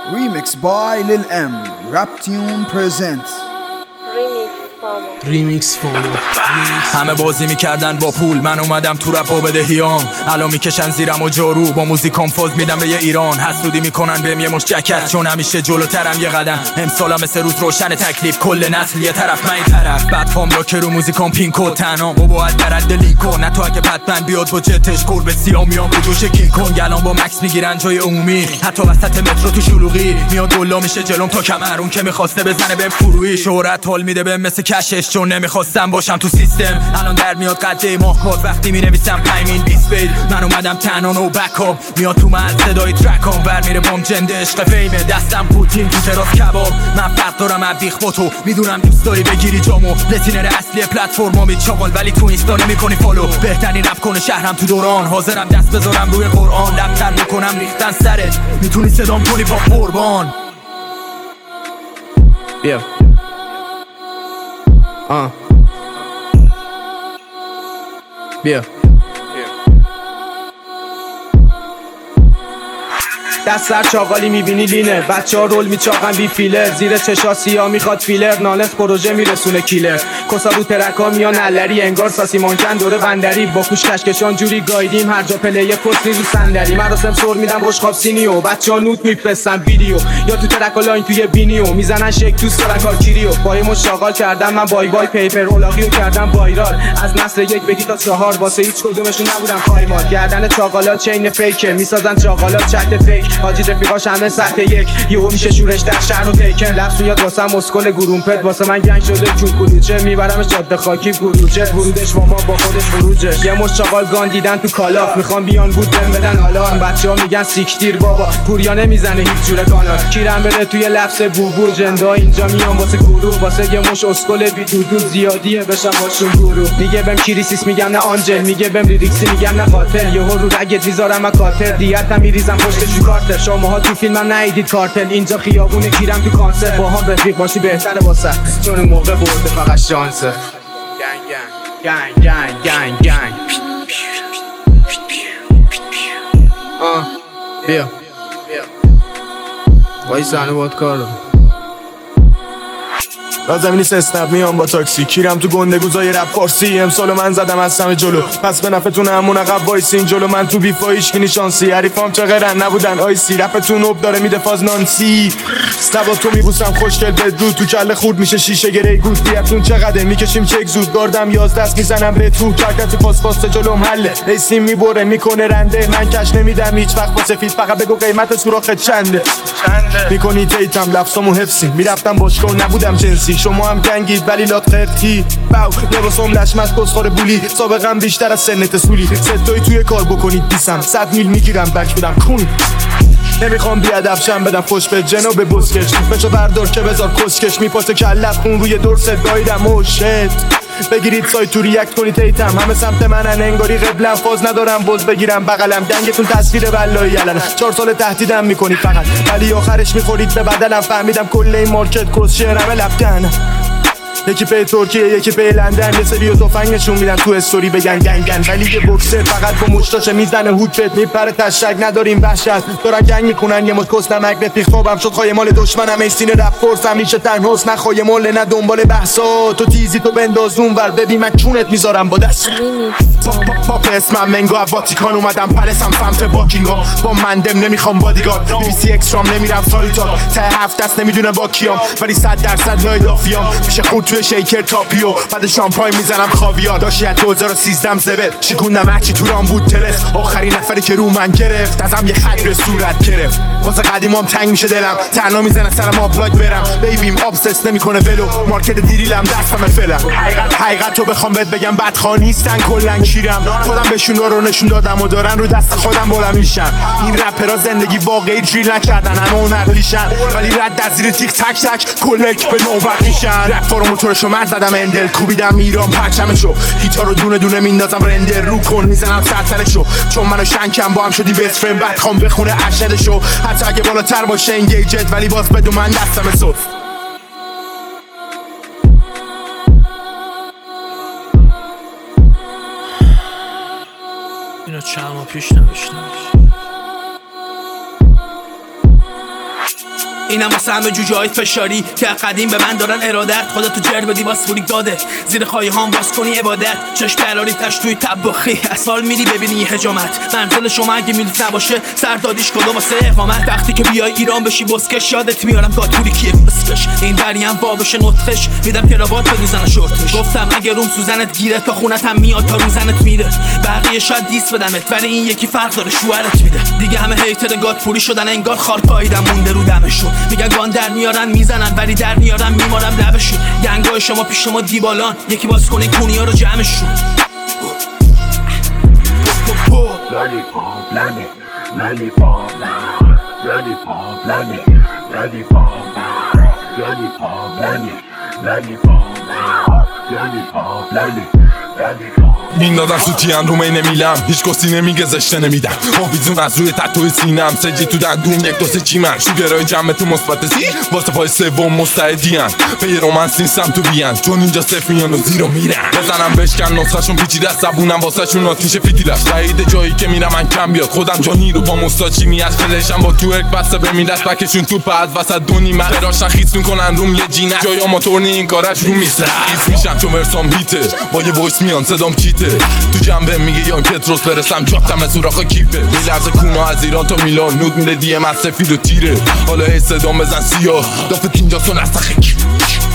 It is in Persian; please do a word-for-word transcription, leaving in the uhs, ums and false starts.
Remix by Lil M. Raptune presents ریمیکس فامو. همه بازی میکردن با پول، من اومدم تو رپ و بدهیام. الان میکشن زیرم و جارو، با موزیکام فاز میدم به یه ایران. حسودی میکنن بهم یه مش جکت، چون همیشه جلوترم یه قدم. امسالم مثل روز روشن تکلیف، کل نسل یه طرف من این طرف. بعد فام را که رو موزیکام پینکو تنها و باید درد لینکو. نه تو اگه پتمن بیاد با جتش کور به سیاه میام رو دوش کین کن. گلان با مکس میگیرن جای عمومی، حتی وسط مترو تو شلوغی. میاد گلا میشه جلوم تا کمر، اون که میخواسته بزنه بهم فرویی. شهرت حال میده بهم مثل کشش، چون نمیخواستم باشم تو سیستم. الان در میاد قده ماهکات وقتی مینویسم پایمین بیست بیل. من اومدم تنها و بکاپ، میاد تو من صدای ترکام. ور میره بام جنده عشق فیمه، دستم پوتین تو تراس کباب. من فرق دارم از بیخ با تو، میدونم دوست داری بگیری جامو. لتینر اصلی پلتفرما میچاقال، ولی تو اینستا نمیکنی فالو. بهترین رپ کنه شهرم تو دوران، حاضرم دست بذارم روی قرآن. لبتر میکنم ریختن سرت، میتونی صدام کنی با قربان. بیا آه بیا دست سر چاقالی میبینی لینه، بچه ها رول میچاقن بی فیلر. زیر چشا سیاه میخواد فیلر، نالت پروژه میرسونه کیلر. کسا رو ترکا میان نلری، انگار ساسی مانکن دوره بندری. با کوش کشکشان جوری گایدیم، هر جا پلیه کسری رو صندلی. مراسم سر میدم بشقاب سینیو، بچه ها نوت میفرستن ویدیو. یا تو ترکا لاین توی بینیو، میزنن شک تو سرکار کیریو. با یه مشاغال کردم من بای بای پیپر اولاقیو کردم وایرال. از نسل یک بگی تا چهار، واسه هیچ کدومشون نبودم خایمال. گردن چاقالا چین فیکه، میسازن چاقالا چت فیک. حاجی رفیقاش همه سطح یک، یهو میشه شورش در شهر و تیکن. لفظ میاد واسم اسکل گرومپت، واسه من گنگ شده چون کلوچه. میبرمش جاده خاکی گروچه، ورودش با ما با خودش خروجه. یه مش چاقال گان دیدن تو کالاف، میخوام بیان بود بهم بدن آلارم. بچه‌ها میگن سیکتیر بابا، پوریا نمیزنه هیچ جوره کانال. کیرم بره توی لفظ بوبور، جندا اینجا میام واسه گروه. واسه یه مش اسکل بی دودو زیادیه بشم باشون گروه. میگه بهم کریسیس میگم نه آنجل، میگه بهم لیریکسی میگم نه قاتل. یهو رو رگت میذارم من کاتر، دیتم میریزم پشتش کارتر. شماها تو فیلمم ندیدید کارتل، اینجا خیابونه کیرم تو کانسر. با هم رفیق باشی بهتره واسه، چون موقع برده فقط شانسه. گنگ گنگ گنگ گنگ آه بیا وای زنه باید کار دارم. لازم نیست اسنپ میام با تاکسی، کیرم تو گندگوزای رپ فارسی. امسالو من زدم از همه جلو، پس به نفعتون همون عقب وایسین جلو. من تو بیفا هیچکی شانسی، حریفام چقدرن نبودن آیسی. رپتون اوب داره میده فاز نانسی. سبا تو میبوسم خوشگل بدرود، تو کله خورد میشه شیشه گره گود. دیتون چقدره میکشیم چک زود، گاردم یازده دست میزنم به تو. کرکت پاس پاس جلو محله، ریسیم میبره میکنه رنده. من کش نمیدم هیچ وقت با سفید، فقط بگو قیمت سوراخ چنده. میکنی تیتم لفظامو حفظی، میرفتم باشگاه نبودم جنسی. شما هم گنگید ولی لات قرتی باو لباسم لشمت کسخور بولی. سابقم بیشتر از سنت سولی، ستایی توی کار بکنید دیسم. صد میل میگیرم بک بدم کون. نمیخوام بیادب شم بدم خوش به جنو به بسکش. بچه بردار که بذار کسکش، میپاسه کلت خون روی درست دایدم. او شت بگیرید سایت تو ریاکت کنید ایتم. همه سمت منن انگاری قبلم، فاز ندارم بز بگیرم بغلم. دنگتون تصویر والایی علنه، چهار سال تهدیدم میکنید فقط، ولی آخرش میخورید به بدلم. فهمیدم کل این مارکت کس شعرمه لفتن. یکی پی ترکیه یکی پی لندن، یه سری و توفنگ نشون میدن تو استوری بگن گنگن. ولی یه بوکسر فقط با مشتاشه میزنه هوکت میپره تشک. نداریم وحشت دارن گنگ میکنن، یه مش کس نمک رفیق خوابم شد خواهی مال دشمنم. ایستین رپ فورسم میشه تنهاست، نخواهی مال نه دنبال بحثا. تو تیزی تو بنداز اون ور، ببین من چونت میذارم با دست. پاپ اسمم منگو واتیکان، اومدم پلسم سمت باکینگا. با مندم نمیخوام بادیگارد، بی سی اکسترام نمیرم سالیتار. ته هفت دست نمیدونه با کیام، ولی صد درصد لای دافیام. میشه خود توی شیکر تاپیو، بعد شامپاین میزنم خاویار. داشتی از دو هزار و سیزده زبد شکوندم هرچی تو رام بود تلس. آخرین نفری که رو من گرفت ازم یه خیر صورت گرفت. واسه قدیمام تنگ میشه دلم، تنها میزنه سرم آبلاک برم. بیبیم آبسس نمیکنه ولو، مارکت دیریلم دستم فلم. حقیقت حقیقت تو بخوام بهت بگم بدخواه نیستن کلن کیرم. خودم بهشون رو نشون دادم و دارن رو دست خودم بلند میشن. این رپرها زندگی واقعی دریل نکردن، همه هنر لیشن. ولی رد از زیر تیک تک تک کلک به نوبت میشن. رپ موتورشو من زدم اندل، کوبیدم ایران پرچمشو. هیتا رو دونه دونه میندازم رندر رو کن، میزنم سرسرشو. چون منو شنکم با هم شدی بیست فریم، بعد خوام بخونه ارشدشو. حتی اگه بالاتر باشه انگیجت، ولی باز بدون من دستم سوز. اینو چند ماه پیش نوشتم. اینم واسه همه جوجه های فشاری که قدیم به من دارن ارادت. خدا تو جر بدی باز فوریک داده زیر خواهی هام باز کنی عبادت. چشم بلاری تش توی طباخی اسال میری ببینی حجامت. منزل شما اگه میلیت نباشه سردادیش کلا واسه اقامت. وقتی که بیای ایران بشی بسکش یادت میارم گاتوری کیه بسکش. این دریم بابش نطخش میدم کراوات بگوزن شورتش. گفتم اگه روم سوزنت گیره تا خونت هم میاد تا روزنت میره. بقیه شاید دیس بدمت ولی این یکی فرق داره شوهرت میده. دیگه همه هیتر گاتپوری شدن انگار خار پاییدم مونده رو دمشون. میگن گان در میارن میزنن ولی در میارن میمارم لبشون. گنگای شما پیش شما دیبالان یکی باز کنه کونیا رو جمعشون. میندازم سوتیم رو مینه میلم هیچ کسی نمیگه زشته نمیدم. آویزون از روی تتوی سینم سجی تو دندون یک دو سه چیمن. شوگرای جمع تو مثبت سی واسه پای سوم مستعدین. پی رومنس نیستم تو بیان چون اینجا صف میان و زیرو میرن. بزنم بشکن نسخه‌شون پیچیده است زبونم واسه شون آتیش فیتیلش. بعید جایی که میرم من کم بیاد خودم جانی رو با مستاچینی از فلشم با تو ارک بسته به میلش بکشون تو پد وسط دونی مهراشن خیس میکنن روم یه جینه. جای آماتور نی این کارش رو میسه خیس میشم چون ورسام هیته با یه وایس میان صدام چیته. تو جنبه میگه یان پتروس برسم جافتم از سوراخ کیفه. میلرزه کونا از ایران تا میلان نود میده دیم از سفید و تیره. حالا ای صدام بزن سیاه دافت اینجا سون از تخیک.